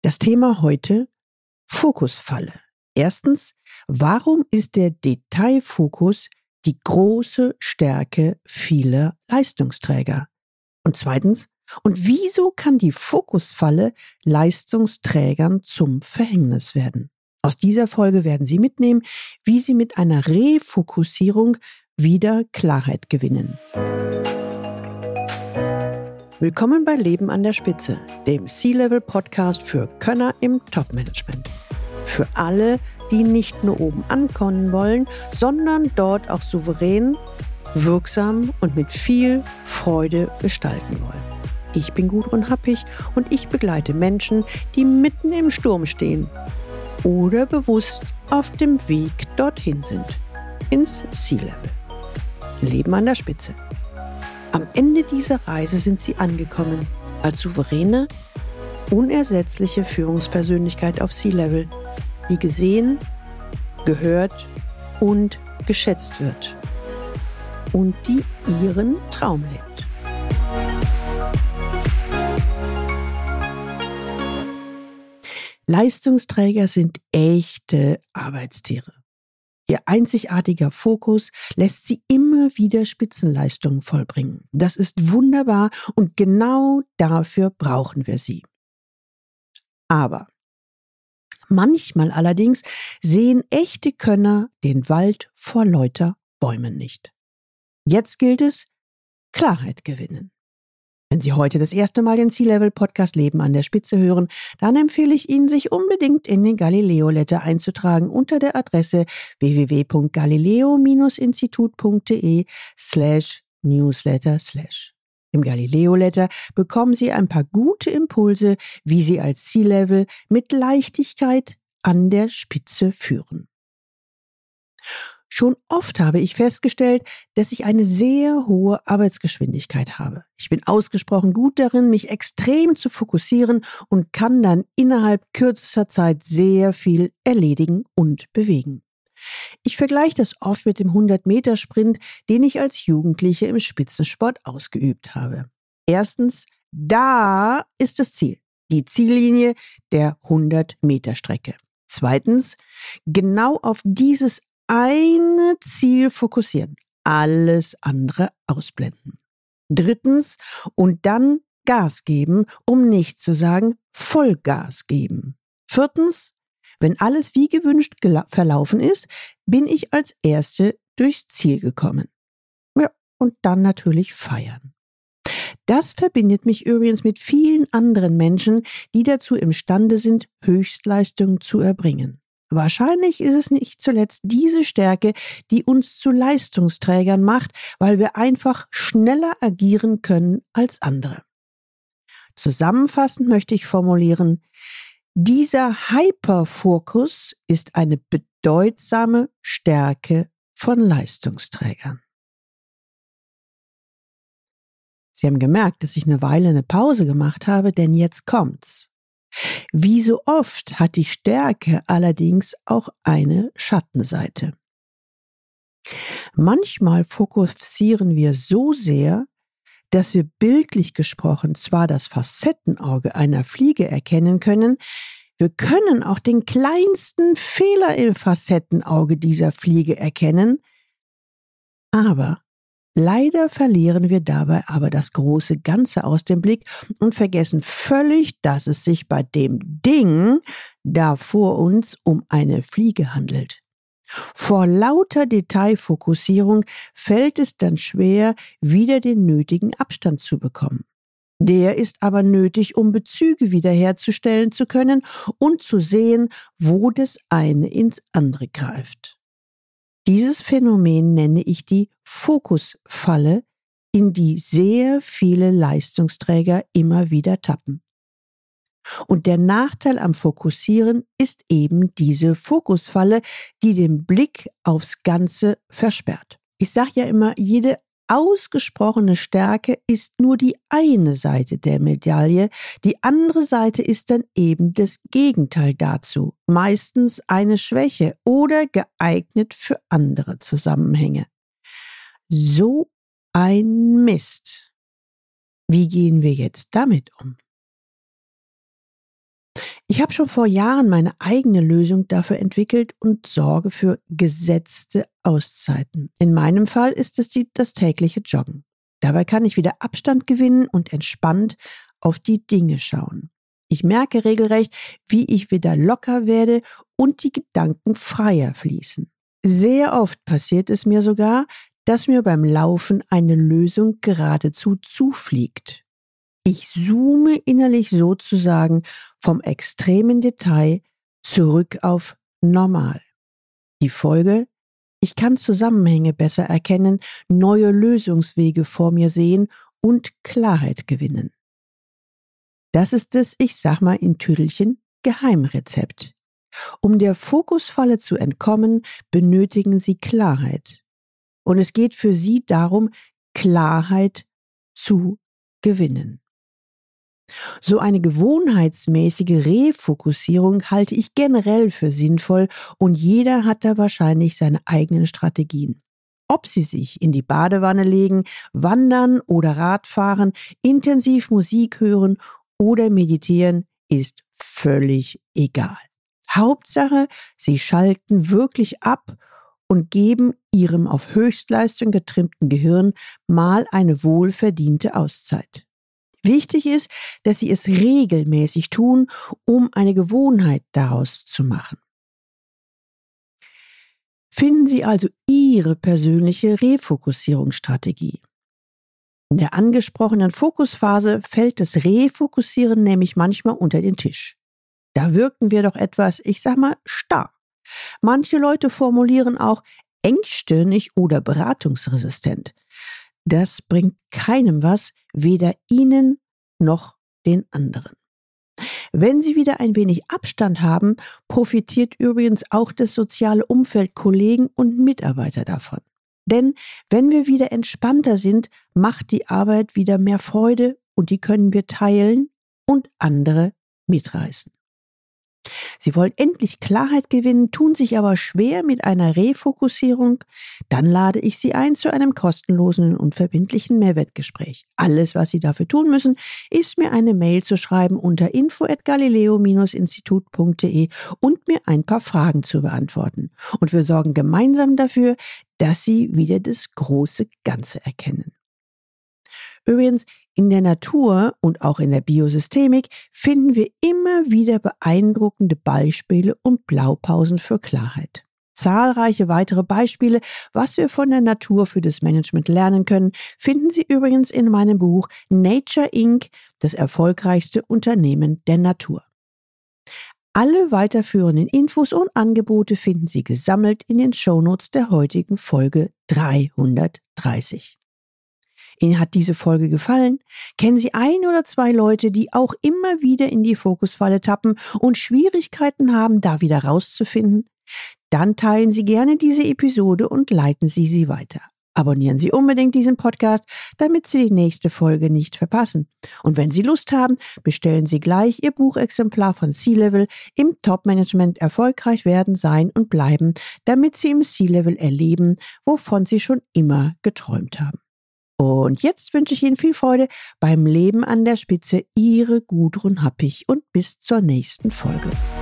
Das Thema heute: Fokusfalle. Erstens, warum ist der Detailfokus die große Stärke vieler Leistungsträger? Und zweitens, und wieso kann die Fokusfalle Leistungsträgern zum Verhängnis werden? Aus dieser Folge werden Sie mitnehmen, wie Sie mit einer Refokussierung wieder Klarheit gewinnen. Willkommen bei Leben an der Spitze, dem C-Level-Podcast für Könner im Top-Management. Für alle, die nicht nur oben ankommen wollen, sondern dort auch souverän, wirksam und mit viel Freude gestalten wollen. Ich bin Gudrun Happig und ich begleite Menschen, die mitten im Sturm stehen oder bewusst auf dem Weg dorthin sind, ins C-Level. Leben an der Spitze. Am Ende dieser Reise sind Sie angekommen als souveräne, unersetzliche Führungspersönlichkeit auf C-Level, die gesehen, gehört und geschätzt wird und die ihren Traum lebt. Leistungsträger sind echte Arbeitstiere. Ihr einzigartiger Fokus lässt sie immer wieder Spitzenleistungen vollbringen. Das ist wunderbar und genau dafür brauchen wir sie. Aber manchmal allerdings sehen echte Könner den Wald vor lauter Bäumen nicht. Jetzt gilt es, Klarheit gewinnen. Wenn Sie heute das erste Mal den C-Level-Podcast Leben an der Spitze hören, dann empfehle ich Ihnen, sich unbedingt in den Galileo-Letter einzutragen unter der Adresse www.galileo-institut.de/newsletter/. Im Galileo-Letter bekommen Sie ein paar gute Impulse, wie Sie als C-Level mit Leichtigkeit an der Spitze führen. Schon oft habe ich festgestellt, dass ich eine sehr hohe Arbeitsgeschwindigkeit habe. Ich bin ausgesprochen gut darin, mich extrem zu fokussieren und kann dann innerhalb kürzester Zeit sehr viel erledigen und bewegen. Ich vergleiche das oft mit dem 100-Meter-Sprint, den ich als Jugendliche im Spitzensport ausgeübt habe. Erstens, da ist das Ziel, die Ziellinie der 100-Meter-Strecke. Zweitens, genau auf dieses eine Ziel fokussieren, alles andere ausblenden. Drittens, und dann Gas geben, um nicht zu sagen Vollgas geben. Viertens, wenn alles wie gewünscht verlaufen ist, bin ich als Erste durchs Ziel gekommen. Ja, und dann natürlich feiern. Das verbindet mich übrigens mit vielen anderen Menschen, die dazu imstande sind, Höchstleistungen zu erbringen. Wahrscheinlich ist es nicht zuletzt diese Stärke, die uns zu Leistungsträgern macht, weil wir einfach schneller agieren können als andere. Zusammenfassend möchte ich formulieren: Dieser Hyperfokus ist eine bedeutsame Stärke von Leistungsträgern. Sie haben gemerkt, dass ich eine Weile eine Pause gemacht habe, denn jetzt kommt's. Wie so oft hat die Stärke allerdings auch eine Schattenseite. Manchmal fokussieren wir so sehr, dass wir bildlich gesprochen zwar das Facettenauge einer Fliege erkennen können, wir können auch den kleinsten Fehler im Facettenauge dieser Fliege erkennen, aber leider verlieren wir dabei aber das große Ganze aus dem Blick und vergessen völlig, dass es sich bei dem Ding da vor uns um eine Fliege handelt. Vor lauter Detailfokussierung fällt es dann schwer, wieder den nötigen Abstand zu bekommen. Der ist aber nötig, um Bezüge wiederherzustellen zu können und zu sehen, wo das eine ins andere greift. Dieses Phänomen nenne ich die Fokusfalle, in die sehr viele Leistungsträger immer wieder tappen. Und der Nachteil am Fokussieren ist eben diese Fokusfalle, die den Blick aufs Ganze versperrt. Ich sage ja immer, jede ausgesprochene Stärke ist nur die eine Seite der Medaille, die andere Seite ist dann eben das Gegenteil dazu, meistens eine Schwäche oder geeignet für andere Zusammenhänge. So ein Mist. Wie gehen wir jetzt damit um? Ich habe schon vor Jahren meine eigene Lösung dafür entwickelt und sorge für gesetzte Auszeiten. In meinem Fall ist es das tägliche Joggen. Dabei kann ich wieder Abstand gewinnen und entspannt auf die Dinge schauen. Ich merke regelrecht, wie ich wieder locker werde und die Gedanken freier fließen. Sehr oft passiert es mir sogar, dass mir beim Laufen eine Lösung geradezu zufliegt. Ich zoome innerlich sozusagen vom extremen Detail zurück auf normal. Die Folge: Ich kann Zusammenhänge besser erkennen, neue Lösungswege vor mir sehen und Klarheit gewinnen. Das ist das, ich sag mal in Tüdelchen, Geheimrezept. Um der Fokusfalle zu entkommen, benötigen Sie Klarheit. Und es geht für Sie darum, Klarheit zu gewinnen. So eine gewohnheitsmäßige Refokussierung halte ich generell für sinnvoll und jeder hat da wahrscheinlich seine eigenen Strategien. Ob Sie sich in die Badewanne legen, wandern oder Radfahren, intensiv Musik hören oder meditieren, ist völlig egal. Hauptsache, Sie schalten wirklich ab und geben Ihrem auf Höchstleistung getrimmten Gehirn mal eine wohlverdiente Auszeit. Wichtig ist, dass Sie es regelmäßig tun, um eine Gewohnheit daraus zu machen. Finden Sie also Ihre persönliche Refokussierungsstrategie. In der angesprochenen Fokusphase fällt das Refokussieren nämlich manchmal unter den Tisch. Da wirken wir doch etwas, ich sag mal, starr. Manche Leute formulieren auch engstirnig oder beratungsresistent. Das bringt keinem was, weder Ihnen noch den anderen. Wenn Sie wieder ein wenig Abstand haben, profitiert übrigens auch das soziale Umfeld, Kollegen und Mitarbeiter davon. Denn wenn wir wieder entspannter sind, macht die Arbeit wieder mehr Freude und die können wir teilen und andere mitreißen. Sie wollen endlich Klarheit gewinnen, tun sich aber schwer mit einer Refokussierung? Dann lade ich Sie ein zu einem kostenlosen und unverbindlichen Mehrwertgespräch. Alles, was Sie dafür tun müssen, ist mir eine Mail zu schreiben unter info@galileo-institut.de und mir ein paar Fragen zu beantworten. Und wir sorgen gemeinsam dafür, dass Sie wieder das große Ganze erkennen. Übrigens, in der Natur und auch in der Biosystemik finden wir immer wieder beeindruckende Beispiele und Blaupausen für Klarheit. Zahlreiche weitere Beispiele, was wir von der Natur für das Management lernen können, finden Sie übrigens in meinem Buch Nature Inc., das erfolgreichste Unternehmen der Natur. Alle weiterführenden Infos und Angebote finden Sie gesammelt in den Shownotes der heutigen Folge 330. Ihnen hat diese Folge gefallen? Kennen Sie ein oder zwei Leute, die auch immer wieder in die Fokusfalle tappen und Schwierigkeiten haben, da wieder rauszufinden? Dann teilen Sie gerne diese Episode und leiten Sie sie weiter. Abonnieren Sie unbedingt diesen Podcast, damit Sie die nächste Folge nicht verpassen. Und wenn Sie Lust haben, bestellen Sie gleich Ihr Buchexemplar von C-Level im Top-Management erfolgreich werden, sein und bleiben, damit Sie im C-Level erleben, wovon Sie schon immer geträumt haben. Und jetzt wünsche ich Ihnen viel Freude beim Leben an der Spitze. Ihre Gudrun Happig und bis zur nächsten Folge.